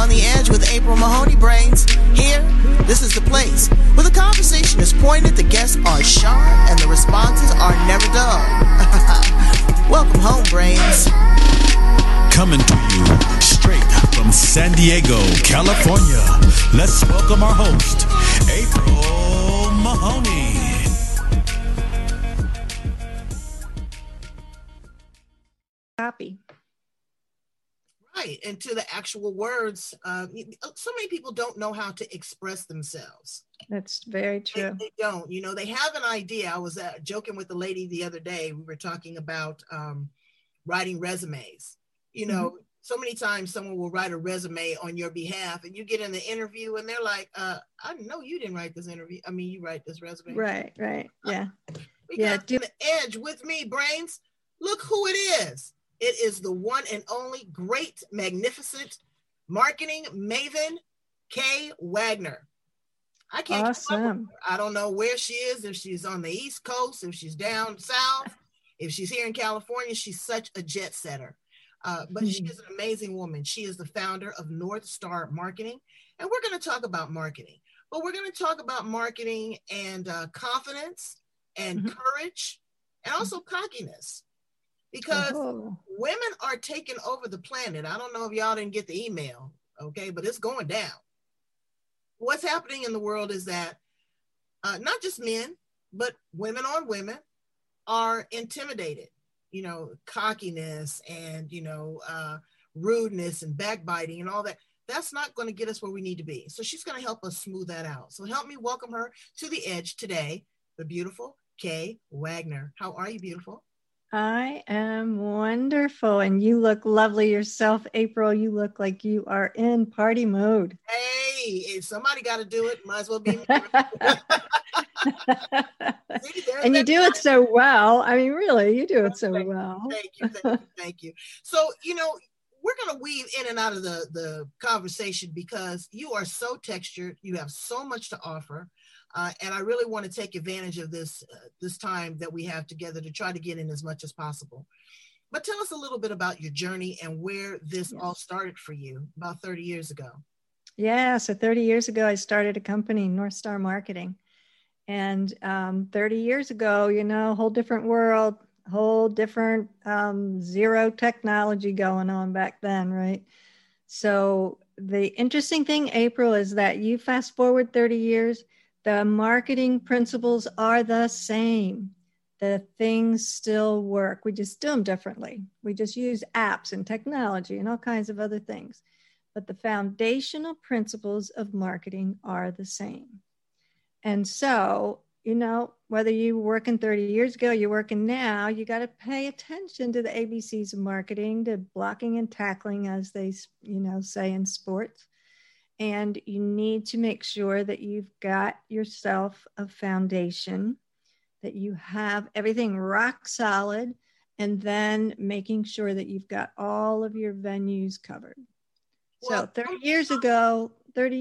On the Edge with April Mahoney Brains. Here, this is the place where the conversation is pointed, the guests are sharp, and the responses are never dull. Welcome home, Brains. Coming to you straight from San Diego, California. Let's welcome our host, April Mahoney. Copy. Right, and to the actual words, so many people don't know how to express themselves. That's very true. They don't. You know, they have an idea. I was joking with a lady the other day. We were talking about writing resumes. You know, so many times someone will write a resume on your behalf and you get in the interview and they're like, I know you didn't write this interview. I mean, you write this resume. Right. Yeah. We got the Edge with me, Brains. Look who it is. It is the one and only great, magnificent marketing maven, Kay Wagner. I can't Awesome. I don't know where she is, if she's on the East Coast, if she's down south, if she's here in California. She's such a jet setter. But she is an amazing woman. She is the founder of North Star Marketing. And we're going to talk about marketing. But we're going to talk about marketing and confidence and courage and also cockiness. Because women are taking over the planet. I don't know if y'all didn't get the email, okay, but it's going down. What's happening in the world is that not just men, but women on women are intimidated. You know, cockiness and, rudeness and backbiting and all that. That's not going to get us where we need to be. So she's going to help us smooth that out. So help me welcome her to the Edge today, the beautiful Kay Wagner. How are you, beautiful? I am wonderful. And you look lovely yourself, April. You look like you are in party mode. Hey, if somebody got to do it, might as well be me. And you do it so well. I mean, really, you do it so well. Thank you. So, we're going to weave in and out of the conversation because you are so textured. You have so much to offer. And I really want to take advantage of this time that we have together to try to get in as much as possible. But tell us a little bit about your journey and where this all started for you about 30 years ago. Yeah, so 30 years ago, I started a company, North Star Marketing. And 30 years ago, whole different world, whole different zero technology going on back then, right? So the interesting thing, April, is that you fast forward 30 years, the marketing principles are the same. The things still work. We just do them differently. We just use apps and technology and all kinds of other things. But the foundational principles of marketing are the same. And so, whether you were working 30 years ago, you're working now, you got to pay attention to the ABCs of marketing, to blocking and tackling, as they, say in sports. And you need to make sure that you've got yourself a foundation, that you have everything rock solid, and then making sure that you've got all of your venues covered. Well, so 30 years ago,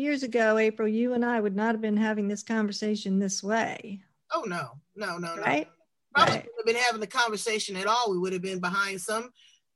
April, you and I would not have been having this conversation this way. Oh, no. Right? Probably wouldn't have been having the conversation at all. We would have been behind some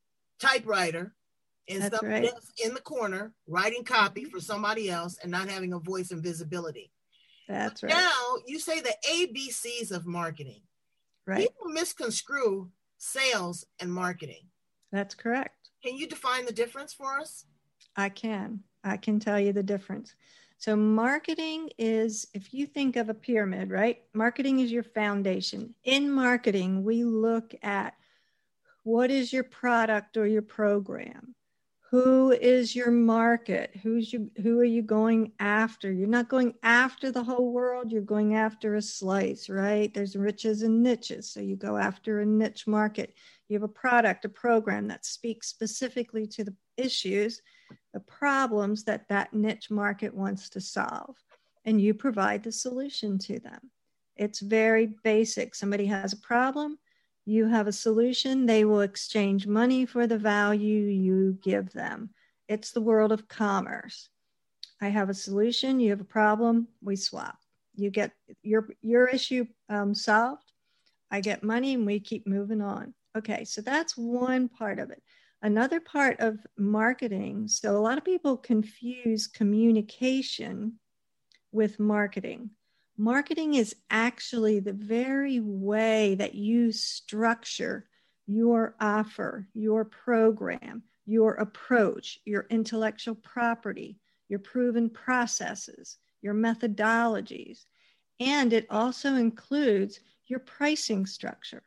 typewriter and somebody else in the corner writing copy for somebody else and not having a voice and visibility. That's right. Now you say the ABCs of marketing. Right. People misconstrue sales and marketing. That's correct. Can you define the difference for us? I can tell you the difference. So marketing is, if you think of a pyramid, right? Marketing is your foundation. In marketing, we look at what is your product or your program? Who is your market? Who are you going after? You're not going after the whole world. You're going after a slice, right? There's riches and niches. So you go after a niche market. You have a product, a program that speaks specifically to the issues, the problems that niche market wants to solve. And you provide the solution to them. It's very basic. Somebody has a problem. You have a solution, they will exchange money for the value you give them. It's the world of commerce. I have a solution, you have a problem, we swap. You get your issue solved, I get money, and we keep moving on. Okay, so that's one part of it. Another part of marketing, so a lot of people confuse communication with marketing. Marketing is actually the very way that you structure your offer, your program, your approach, your intellectual property, your proven processes, your methodologies, and it also includes your pricing structure.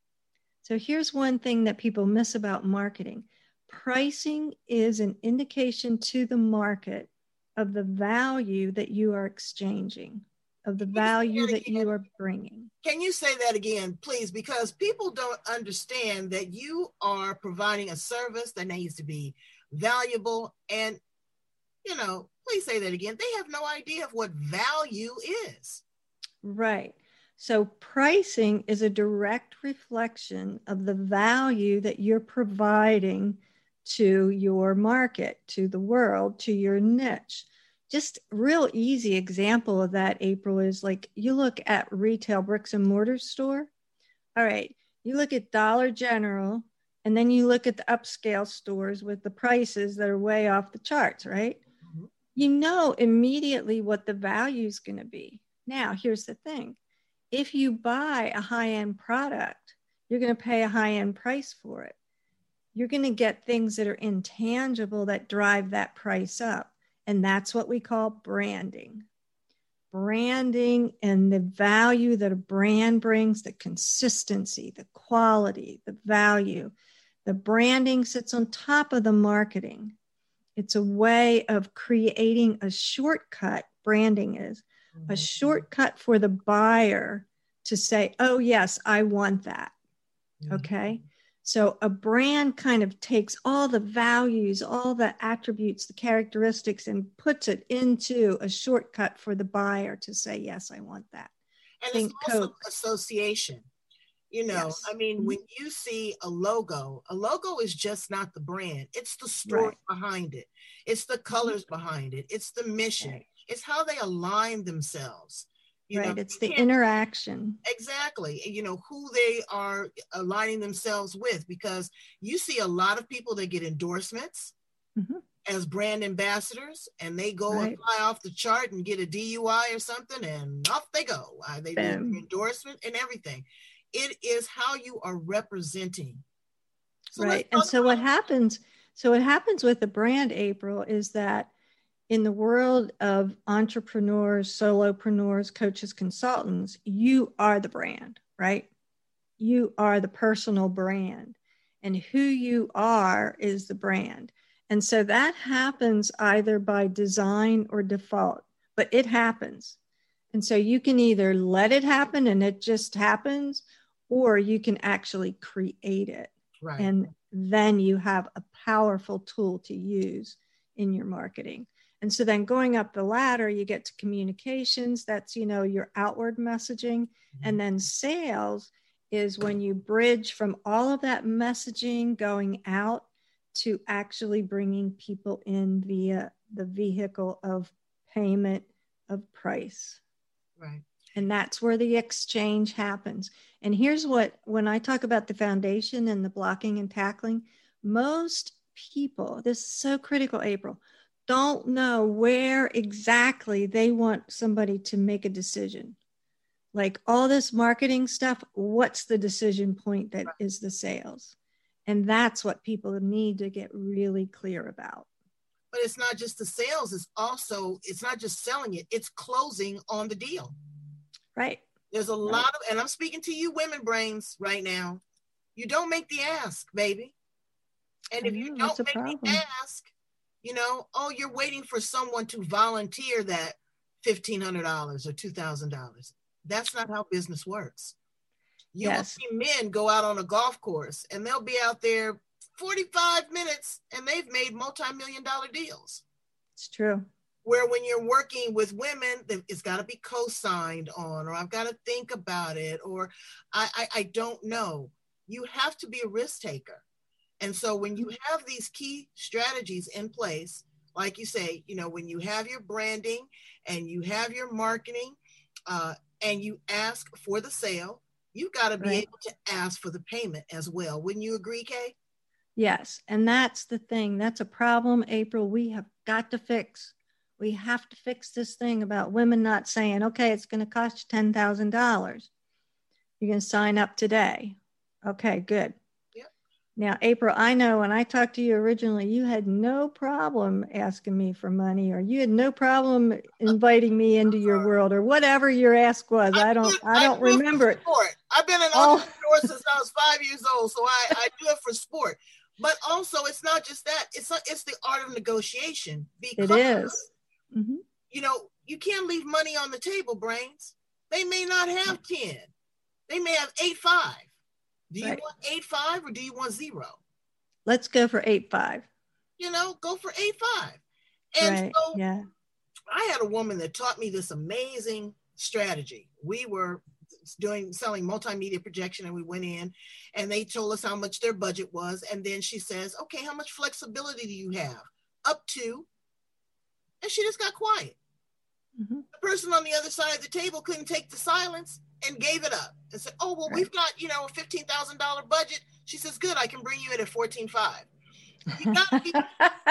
So here's one thing that people miss about marketing. Pricing is an indication to the market of the value that you are exchanging, of the value that you are bringing. Can you say that again, please? Because people don't understand that you are providing a service that needs to be valuable. And, please say that again. They have no idea of what value is. Right. So pricing is a direct reflection of the value that you're providing to your market, to the world, to your niche. Just real easy example of that, April, is like you look at retail bricks and mortar store. All right, you look at Dollar General, and then you look at the upscale stores with the prices that are way off the charts, right? Mm-hmm. You know immediately what the value is going to be. Now, here's the thing. If you buy a high-end product, you're going to pay a high-end price for it. You're going to get things that are intangible that drive that price up. And that's what we call branding. Branding and the value that a brand brings, the consistency, the quality, the value. The branding sits on top of the marketing. It's a way of creating a shortcut, branding is, a shortcut for the buyer to say, oh, yes, I want that. Mm-hmm. Okay. So a brand kind of takes all the values, all the attributes, the characteristics, and puts it into a shortcut for the buyer to say, yes, I want that. And it's also association. Yes. I mean, when you see a logo is just not the brand. It's the story behind it. It's the colors behind it. It's the mission. Right. It's how they align themselves. It's the interaction. Exactly. Who they are aligning themselves with, because you see a lot of people that get endorsements as brand ambassadors, and they go and fly off the chart and get a DUI or something, and off they go. They do endorsement and everything. It is how you are representing. So and so what happens with the brand, April, is that in the world of entrepreneurs, solopreneurs, coaches, consultants, you are the brand, right? You are the personal brand, and who you are is the brand. And so that happens either by design or default, but it happens. And so you can either let it happen and it just happens, or you can actually create it. Right. And then you have a powerful tool to use in your marketing. And so then going up the ladder, you get to communications. That's, your outward messaging. Mm-hmm. And then sales is when you bridge from all of that messaging going out to actually bringing people in via the vehicle of payment of price. Right. And that's where the exchange happens. And here's when I talk about the foundation and the blocking and tackling, most people, this is so critical, April, don't know where exactly they want somebody to make a decision. Like all this marketing stuff, what's the decision point that is the sales? And that's what people need to get really clear about. But it's not just the sales, it's not just selling it, it's closing on the deal. Right. There's a lot of, and I'm speaking to you women brains right now, you don't make the ask, baby. And if you don't make the ask, you're waiting for someone to volunteer that $1,500 or $2,000. That's not how business works. You will see men go out on a golf course and they'll be out there 45 minutes and they've made multi-million-dollar deals. It's true. Where when you're working with women, it's got to be co-signed on, or I've got to think about it, or I don't know. You have to be a risk taker. And so when you have these key strategies in place, like you say, when you have your branding and you have your marketing and you ask for the sale, you've got to be able to ask for the payment as well. Wouldn't you agree, Kay? Yes. And that's the thing. That's a problem, April, we have got to fix. We have to fix this thing about women not saying, okay, it's going to cost you $10,000. You're going to sign up today. Okay, good. Yep. Now, April, I know when I talked to you originally, you had no problem asking me for money, or you had no problem inviting me into your world, or whatever your ask was. I don't remember it. I've been an entrepreneur since I was 5 years old, so I do it for sport. But also, it's not just that. It's the art of negotiation. Because, it is. Mm-hmm. You know, you can't leave money on the table, Brains. They may not have 10. They may have 8.5. Do you want 8.5 or do you want 0? Let's go for 8.5. You know, go for 8.5. And so I had a woman that taught me this amazing strategy. We were selling multimedia projection, and we went in and they told us how much their budget was. And then she says, okay, how much flexibility do you have? Up to. And she just got quiet. Mm-hmm. The person on the other side of the table couldn't take the silence and gave it up and said, oh, well, we've got, you know, a $15,000 budget. She says, good, I can bring you in at 14.5. You got me.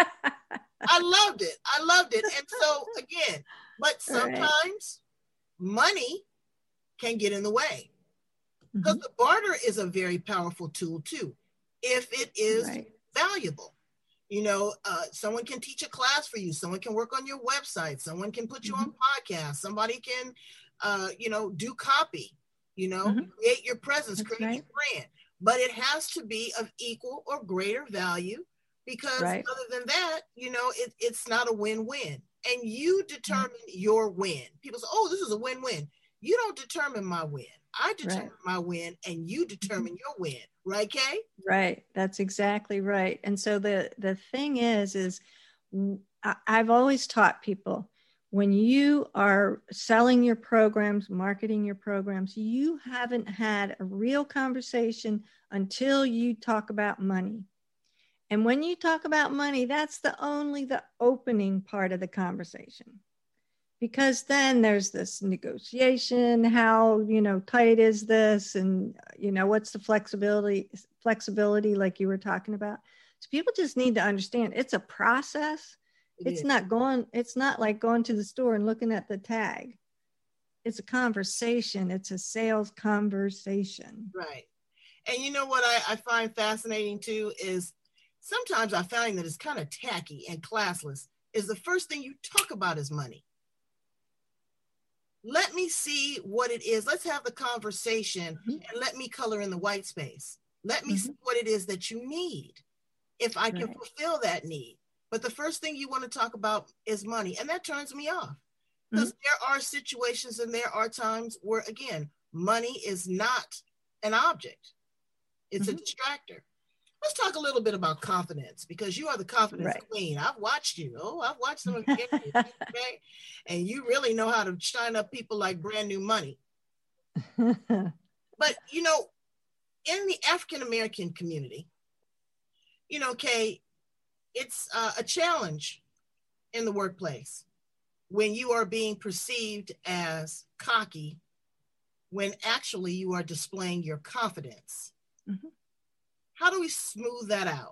I loved it. And so again, but sometimes money can get in the way, because the barter is a very powerful tool too, if it is valuable. You know, someone can teach a class for you. Someone can work on your website. Someone can put you on podcasts. Somebody can, you know, do copy, you know, create your presence, create your brand. But it has to be of equal or greater value, because other than that, you know, it's not a win-win. And you determine your win. People say, oh, this is a win-win. You don't determine my win. I determine my win, and you determine your win. Right, Kay? Right. That's exactly right. And so the thing is I've always taught people, when you are selling your programs, marketing your programs, you haven't had a real conversation until you talk about money. And when you talk about money, that's the opening part of the conversation. Because then there's this negotiation, how, you know, tight is this? And, you know, what's the flexibility like you were talking about? So people just need to understand it's a process. It's not like going to the store and looking at the tag. It's a conversation. It's a sales conversation. Right. And you know what I find fascinating too is sometimes I find that it's kind of tacky and classless, is the first thing you talk about is money. Let me see what it is. Let's have the conversation and let me color in the white space. Let me see what it is that you need, if I can fulfill that need. But the first thing you want to talk about is money. And that turns me off, because there are situations and there are times where, again, money is not an object. It's a distractor. Let's talk a little bit about confidence, because you are the confidence queen. I've watched you. I've watched some of you. Okay? And you really know how to shine up people like brand new money. But, you know, in the African-American community, you know, Kay, it's a challenge in the workplace when you are being perceived as cocky, when actually you are displaying your confidence. How do we smooth that out?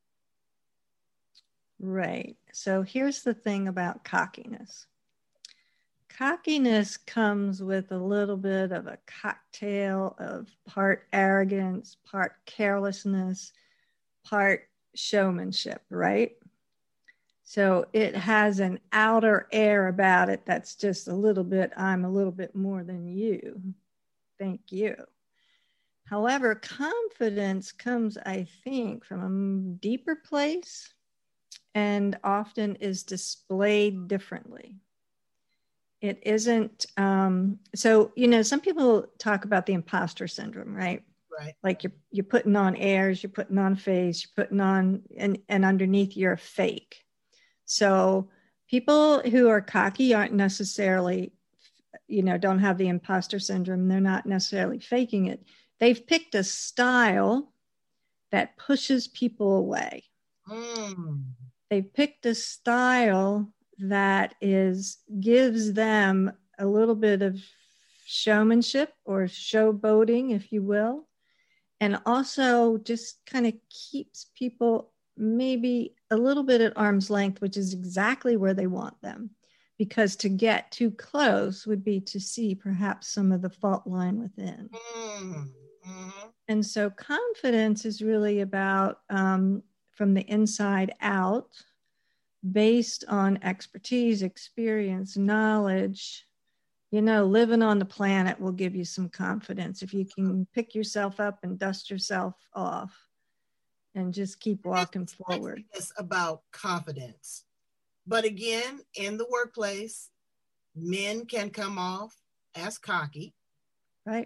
Right. So here's the thing about cockiness. Cockiness comes with a little bit of a cocktail of part arrogance, part carelessness, part showmanship, right? So it has an outer air about it that's just a little bit, I'm a little bit more than you. Thank you. However, confidence comes, I think, from a deeper place and often is displayed differently. It isn't, so, you know, some people talk about the imposter syndrome, right? Right. Like you're putting on airs, you're putting on face, you're putting on, and underneath you're fake. So people who are cocky aren't necessarily, you know, don't have the imposter syndrome. They're not necessarily faking it. They've picked a style that pushes people away. They've picked a style that gives them a little bit of showmanship or showboating, if you will. and also just kind of keeps people maybe a little bit at arm's length, which is exactly where they want them. Because to get too close would be to see perhaps some of the fault line within. Mm-hmm. And so confidence is really about from the inside out, based on expertise, experience, knowledge. You know, living on the planet will give you some confidence if you can pick yourself up and dust yourself off and just keep walking forward. It's about confidence. But again, in the workplace, men can come off as cocky, right?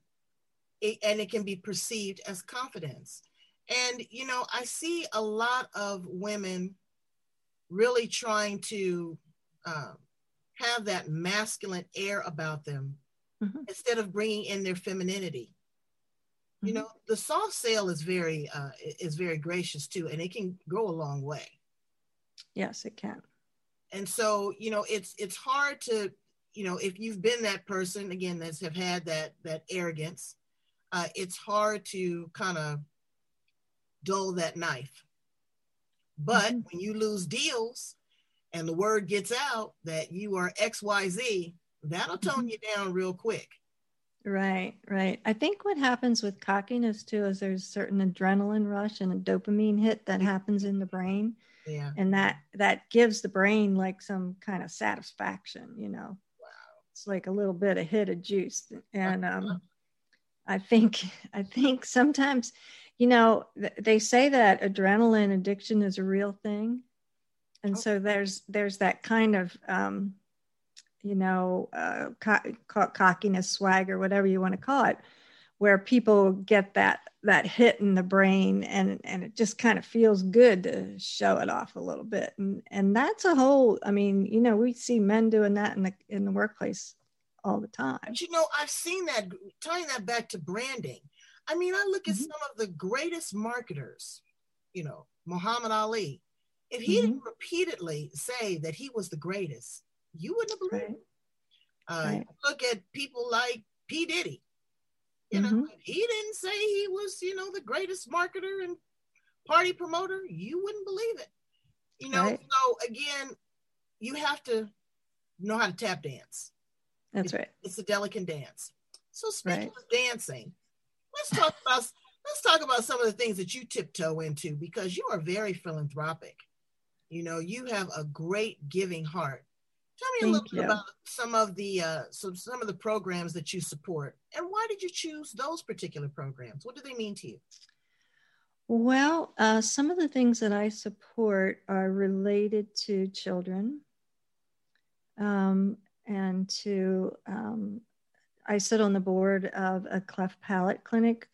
And it can be perceived as confidence. And, you know, I see a lot of women really trying to have that masculine air about them instead of bringing in their femininity. You know, the soft sale is very gracious too, and it can go a long way. Yes, it can. And so, you know, it's hard to, you know, if you've been that person, again, that's have had that arrogance, it's hard to kind of dull that knife. But when you lose deals and the word gets out that you are XYZ, that'll tone you down real quick. Right, right. I think what happens with cockiness too is there's certain adrenaline rush and a dopamine hit that happens in the brain. Yeah. And that gives the brain like some kind of satisfaction, you know. Wow. It's like a little bit of hit of juice. And I think sometimes, you know, they say that adrenaline addiction is a real thing. And so there's that kind of, you know, cockiness, swagger, whatever you want to call it, where people get that hit in the brain and it just kind of feels good to show it off a little bit. And that's a whole, I mean, you know, we see men doing that in the workplace all the time. But, you know, I've seen that, tying that back to branding. I mean, I look at some of the greatest marketers, you know, Muhammad Ali. If he didn't repeatedly say that he was the greatest, you wouldn't have believed it. Look at people like P. Diddy. You know, if he didn't say he was, you know, the greatest marketer and party promoter, you wouldn't believe it. You know, so again, you have to know how to tap dance. That's right. It's a delicate dance. So speaking of dancing, let's talk about some of the things that you tiptoe into, because you are very philanthropic. You know, you have a great giving heart. Tell me a little bit about some of the programs that you support, and why did you choose those particular programs? What do they mean to you? Well, some of the things that I support are related to children, and to I sit on the board of a cleft palate clinic,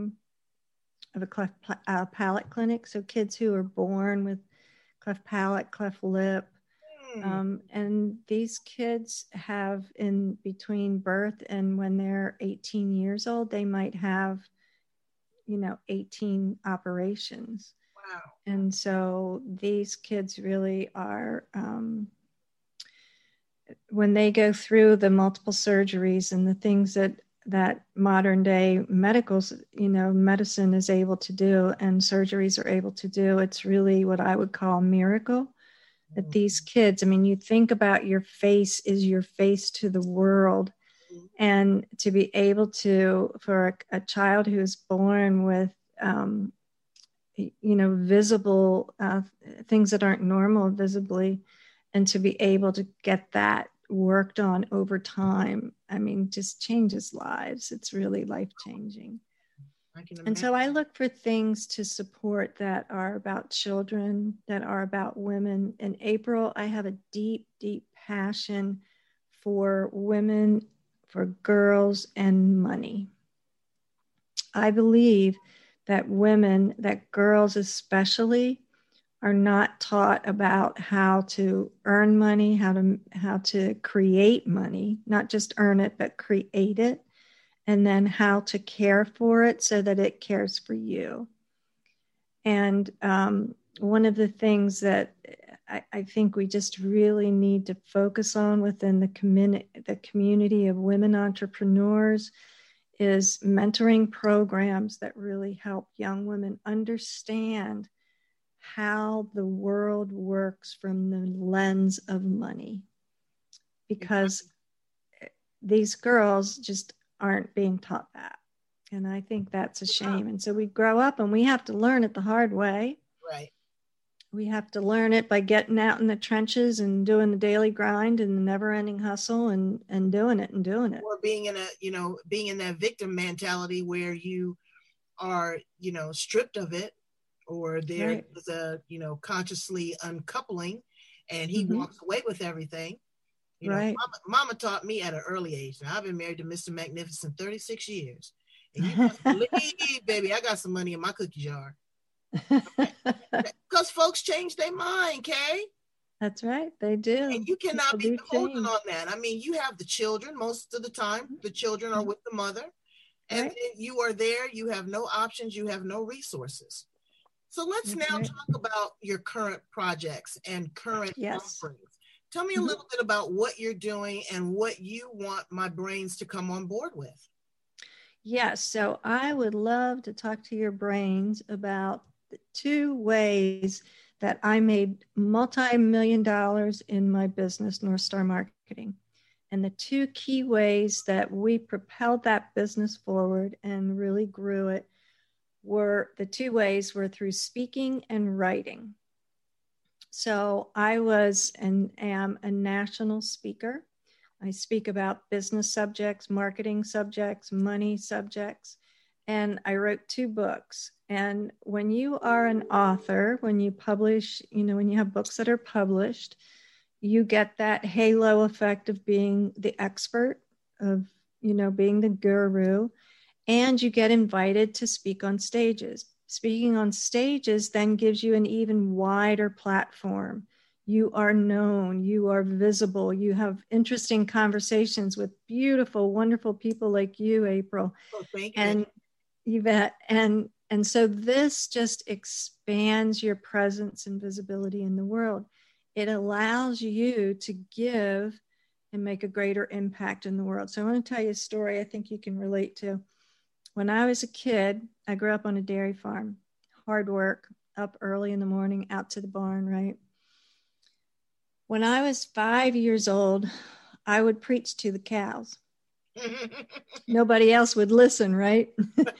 palate clinic. So kids who are born with cleft palate, cleft lip. And these kids have, in between birth and when they're 18 years old, they might have, you know, 18 operations. Wow. And so these kids really are, when they go through the multiple surgeries and the things that modern day medicine is able to do and surgeries are able to do, it's really what I would call a miracle. That these kids, I mean, you think about your face is your face to the world. And to be able to, for a child who is born with, you know, visible things that aren't normal visibly, and to be able to get that worked on over time, I mean, just changes lives. It's really life-changing. And so I look for things to support that are about children, that are about women. In April, I have a deep, deep passion for women, for girls, and money. I believe that women, that girls especially, are not taught about how to earn money, how to create money, not just earn it, but create it. And then how to care for it so that it cares for you. And one of the things that I think we just really need to focus on within the community of women entrepreneurs is mentoring programs that really help young women understand how the world works from the lens of money. Because these girls just aren't being taught that. And I think that's a shame. And so we grow up and we have to learn it the hard way. Right. We have to learn it by getting out in the trenches and doing the daily grind and the never ending hustle and doing it. Or being in that victim mentality where you are, stripped of it, or there is a, consciously uncoupling and he walks away with everything. Mama taught me at an early age. Now I've been married to Mr. Magnificent 36 years. And you must believe, baby, I got some money in my cookie jar. Because folks change their mind, Kay. That's right, they do. And you cannot be beholden on that. I mean, you have the children most of the time. The children are with the mother. And then you are there. You have no options. You have no resources. So let's talk about your current projects and current offerings. Tell me a little bit about what you're doing and what you want my brains to come on board with. Yes, so I would love to talk to your brains about the 2 ways that I made multi-million dollars in my business, North Star Marketing. And the 2 key ways that we propelled that business forward and really grew it were through speaking and writing. So I was and am a national speaker. I speak about business subjects, marketing subjects, money subjects, and I wrote 2 books. And when you are an author, when you publish, when you have books that are published, you get that halo effect of being the expert, of, being the guru, and you get invited to speak on stages. Speaking on stages then gives you an even wider platform. You are known, you are visible, you have interesting conversations with beautiful, wonderful people like you, April. Oh, thank you. And you bet. And so this just expands your presence and visibility in the world. It allows you to give and make a greater impact in the world. So I want to tell you a story I think you can relate to. When I was a kid, I grew up on a dairy farm, hard work, up early in the morning, out to the barn, right? When I was 5 years old, I would preach to the cows. Nobody else would listen, right?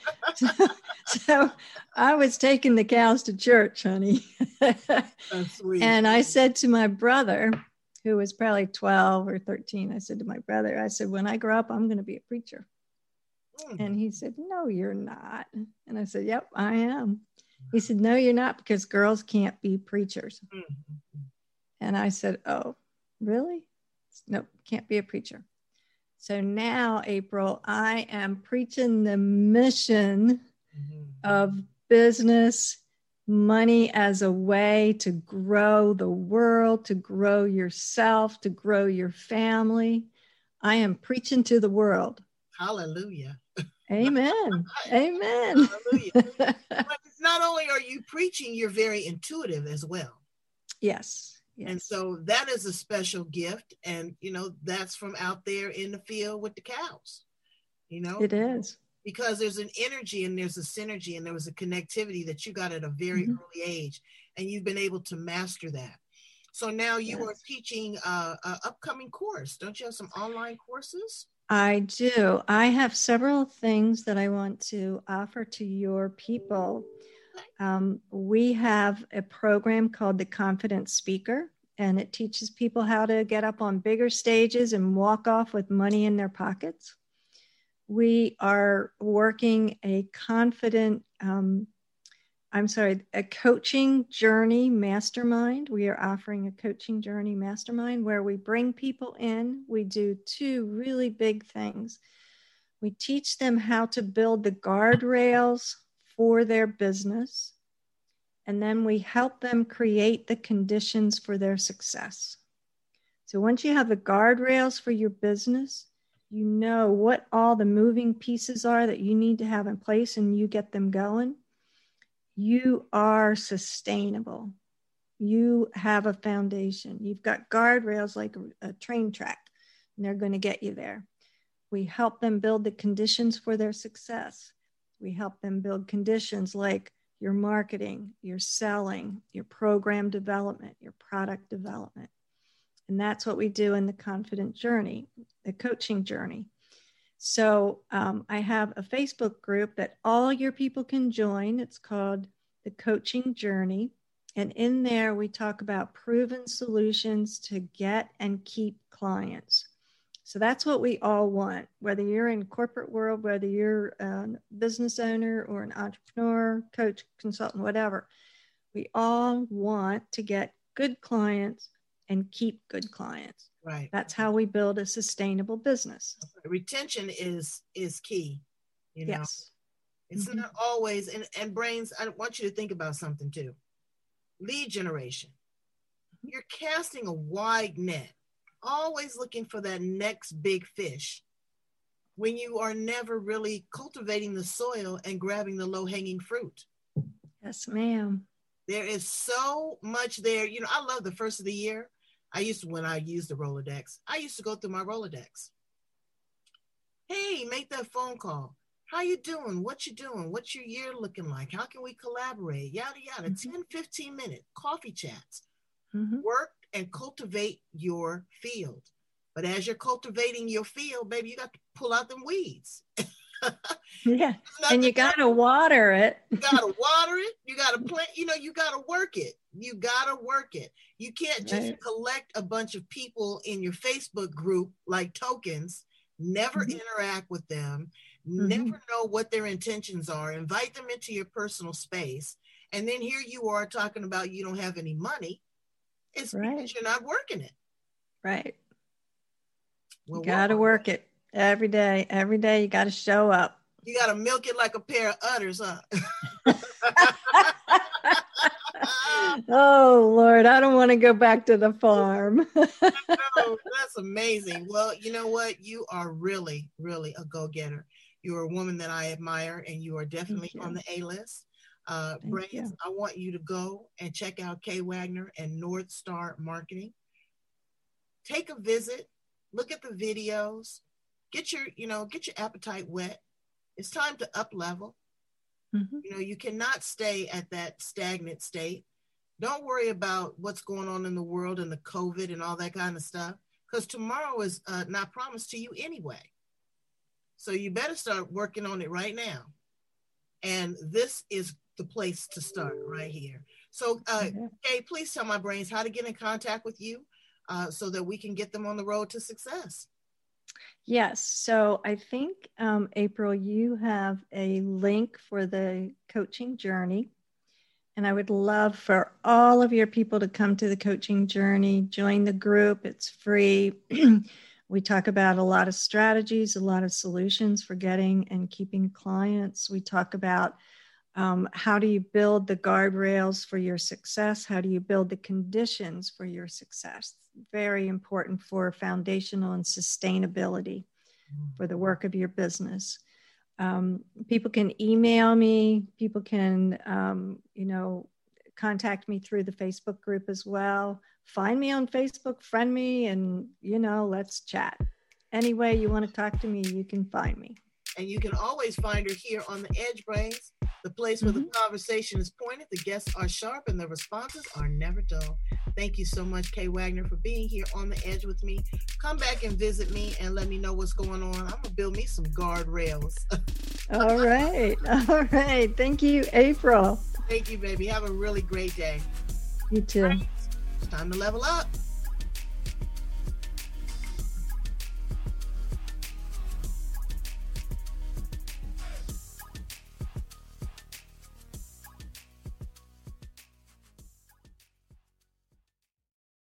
so I was taking the cows to church, honey. That's sweet. And I said to my brother, who was probably 12 or 13, I said, when I grow up, I'm going to be a preacher. And he said, no, you're not. And I said, yep, I am. He said, no, you're not, because girls can't be preachers. And I said, oh, really? Nope, can't be a preacher. So now, April, I am preaching the mission of business, money as a way to grow the world, to grow yourself, to grow your family. I am preaching to the world. Hallelujah. Amen. Amen. Hallelujah. But not only are you preaching, you're very intuitive as well. Yes. And so that is a special gift. And, that's from out there in the field with the cows, It is. Because there's an energy and there's a synergy and there was a connectivity that you got at a very early age. And you've been able to master that. So now you are teaching an upcoming course. Don't you have some online courses? I do. I have several things that I want to offer to your people. We have a program called The Confident Speaker, and it teaches people how to get up on bigger stages and walk off with money in their pockets. We are working a coaching journey mastermind. We are offering a coaching journey mastermind where we bring people in. We do 2 really big things. We teach them how to build the guardrails for their business, and then we help them create the conditions for their success. So once you have the guardrails for your business, you know what all the moving pieces are that you need to have in place, and you get them going. You are sustainable. You have a foundation. You've got guardrails like a train track, and they're going to get you there. We help them build the conditions for their success. We help them build conditions like your marketing, your selling, your program development, your product development. And that's what we do in the Confident Journey, the coaching journey. So I have a Facebook group that all your people can join. It's called the Coaching Journey. And in there, we talk about proven solutions to get and keep clients. So that's what we all want, whether you're in corporate world, whether you're a business owner or an entrepreneur, coach, consultant, whatever. We all want to get good clients and keep good clients. Right. That's how we build a sustainable business. Retention is key. You know, Yes. It's not always, and brains, I want you to think about something too. Lead generation. You're casting a wide net, always looking for that next big fish when you are never really cultivating the soil and grabbing the low-hanging fruit. Yes, ma'am. There is so much there. You know, I love the first of the year. When I used the Rolodex, I used to go through my Rolodex. Hey, make that phone call. How you doing? What you doing? What's your year looking like? How can we collaborate? Yada, yada. 10, 15-minute coffee chats. Work and cultivate your field. But as you're cultivating your field, baby, you got to pull out them weeds. Yeah. And you got to water it. You got to water it. You got to plant, you got to work it. You got to work it. You can't just collect a bunch of people in your Facebook group like tokens, never interact with them, never know what their intentions are, invite them into your personal space. And then here you are talking about you don't have any money. It's because you're not working it. Right. Well, you got to work it every day. Every day you got to show up. You got to milk it like a pair of udders, huh? Oh, Lord, I don't want to go back to the farm. No, that's amazing. Well, you know what? You are really, really a go-getter. You're a woman that I admire, and you are definitely on the A-list. Brains, I want you to go and check out Kay Wagner and North Star Marketing. Take a visit, look at the videos, get your appetite whet. It's time to up level. You cannot stay at that stagnant state. Don't worry about what's going on in the world and the COVID and all that kind of stuff, because tomorrow is not promised to you anyway. So you better start working on it right now. And this is the place to start right here. So, Kay, please tell my brains how to get in contact with you so that we can get them on the road to success. Yes. So I think, April, you have a link for the coaching journey. And I would love for all of your people to come to the coaching journey, join the group. It's free. We talk about a lot of strategies, a lot of solutions for getting and keeping clients. We talk about how do you build the guardrails for your success? How do you build the conditions for your success? Very important for foundational and sustainability for the work of your business. People can email me. People can, contact me through the Facebook group as well. Find me on Facebook, friend me, and, let's chat. Any way you want to talk to me, you can find me. And you can always find her here on The Edge, Brains, the place where the conversation is pointed, the guests are sharp, and the responses are never dull. Thank you so much, Kay Wagner, for being here on The Edge with me. Come back and visit me and let me know what's going on. I'm going to build me some guardrails. All right. All right. Thank you, April. Thank you, baby. Have a really great day. You too. It's time to level up.